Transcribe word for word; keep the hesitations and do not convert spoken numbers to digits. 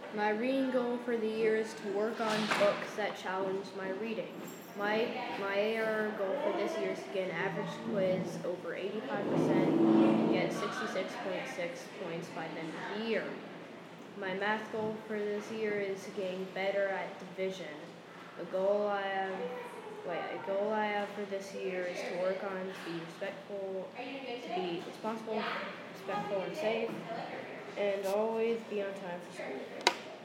My reading goal for the year is to work on books that challenge my reading. My my A R R goal for this year is to get an average quiz over eighty-five percent and get sixty-six point six points by the end of the year. My math goal for this year is getting better at division. A goal I have wait, a goal I have for this year is to work on to be respectful, to be responsible, respectful and safe, and always be on time for school.